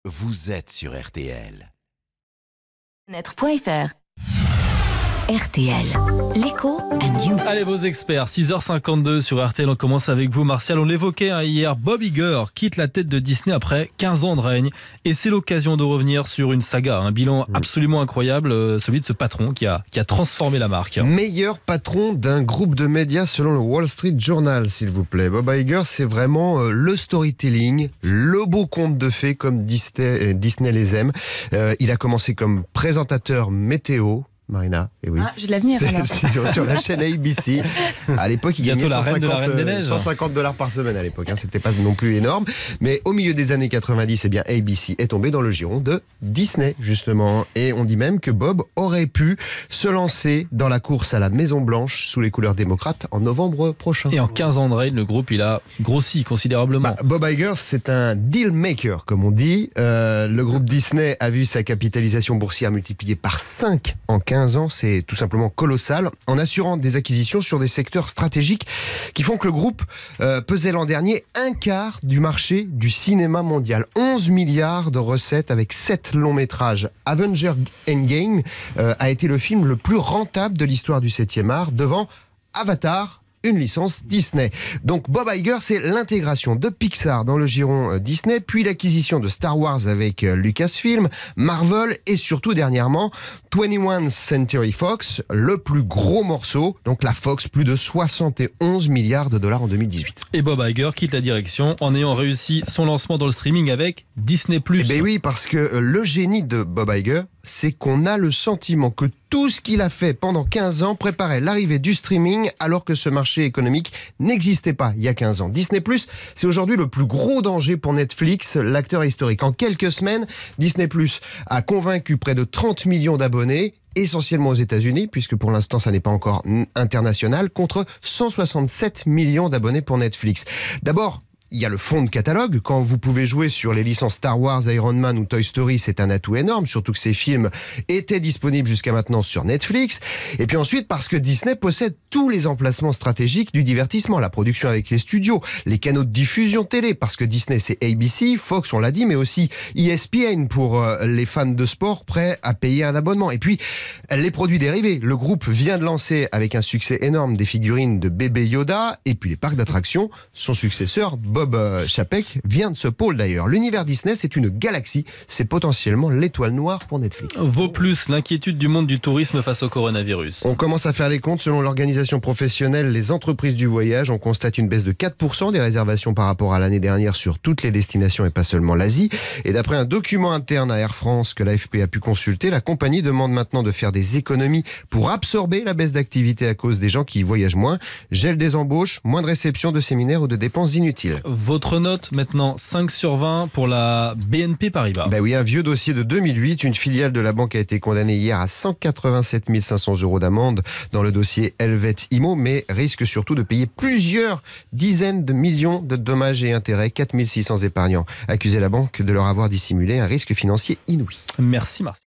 vous êtes sur RTL. Net.fr RTL, l'écho and you. Allez vos experts, 6h52 sur RTL, on commence avec vous Martial. On l'évoquait hier, Bob Iger quitte la tête de Disney après 15 ans de règne et c'est l'occasion de revenir sur une saga, un bilan absolument incroyable, celui de ce patron qui a transformé la marque. Meilleur patron d'un groupe de médias selon le Wall Street Journal, s'il vous plaît. Bob Iger, c'est vraiment le storytelling, le beau conte de fées comme Disney les aime. Il a commencé comme présentateur météo. Marina, et oui. J'ai de l'avenir alors. Sur la chaîne ABC. À l'époque, il gagnait $150 par semaine à l'époque. C'était pas non plus énorme. Mais au milieu des années 90, eh bien, ABC est tombé dans le giron de Disney, justement. Et on dit même que Bob aurait pu se lancer dans la course à la Maison Blanche sous les couleurs démocrates en novembre prochain. Et en 15 ans de règne, le groupe, il a grossi considérablement. Bob Iger, c'est un deal maker, comme on dit. Le groupe Disney a vu sa capitalisation boursière multipliée par 5 en 15 ans, c'est tout simplement colossal, en assurant des acquisitions sur des secteurs stratégiques qui font que le groupe pesait l'an dernier un quart du marché du cinéma mondial. 11 milliards de recettes avec 7 longs métrages. Avengers Endgame a été le film le plus rentable de l'histoire du 7e art, devant Avatar, une licence Disney. Donc Bob Iger, c'est l'intégration de Pixar dans le giron Disney, puis l'acquisition de Star Wars avec Lucasfilm, Marvel et surtout dernièrement 21st Century Fox, le plus gros morceau, donc la Fox, plus de 71 milliards de dollars en 2018. Et Bob Iger quitte la direction en ayant réussi son lancement dans le streaming avec Disney+. Ben oui, parce que le génie de Bob Iger, c'est qu'on a le sentiment que tout ce qu'il a fait pendant 15 ans préparait l'arrivée du streaming alors que ce marché économique n'existait pas il y a 15 ans. Disney+, c'est aujourd'hui le plus gros danger pour Netflix, l'acteur historique. En quelques semaines, Disney+, a convaincu près de 30 millions d'abonnés, essentiellement aux États-Unis, puisque pour l'instant ça n'est pas encore international, contre 167 millions d'abonnés pour Netflix. D'abord, il y a le fond de catalogue. Quand vous pouvez jouer sur les licences Star Wars, Iron Man ou Toy Story, c'est un atout énorme, surtout que ces films étaient disponibles jusqu'à maintenant sur Netflix. Et puis ensuite, parce que Disney possède tous les emplacements stratégiques du divertissement, la production avec les studios, les canaux de diffusion télé, parce que Disney c'est ABC, Fox on l'a dit, mais aussi ESPN pour les fans de sport prêts à payer un abonnement. Et puis, les produits dérivés. Le groupe vient de lancer avec un succès énorme des figurines de bébé Yoda, et puis les parcs d'attractions, son successeur Bob Chapek vient de ce pôle d'ailleurs. L'univers Disney, c'est une galaxie. C'est potentiellement l'étoile noire pour Netflix. Vaut plus l'inquiétude du monde du tourisme face au coronavirus. On commence à faire les comptes. Selon l'organisation professionnelle, les entreprises du voyage, on constate une baisse de 4% des réservations par rapport à l'année dernière sur toutes les destinations et pas seulement l'Asie. Et d'après un document interne à Air France que l'AFP a pu consulter, la compagnie demande maintenant de faire des économies pour absorber la baisse d'activité à cause des gens qui voyagent moins. Gel des embauches, moins de réception de séminaires ou de dépenses inutiles. Votre note maintenant 5 sur 20 pour la BNP Paribas. Ben oui, un vieux dossier de 2008. Une filiale de la banque a été condamnée hier à 187 500 € d'amende dans le dossier Helvet Imo, mais risque surtout de payer plusieurs dizaines de millions de dommages et intérêts. 4 600 épargnants accusaient la banque de leur avoir dissimulé un risque financier inouï. Merci Martial.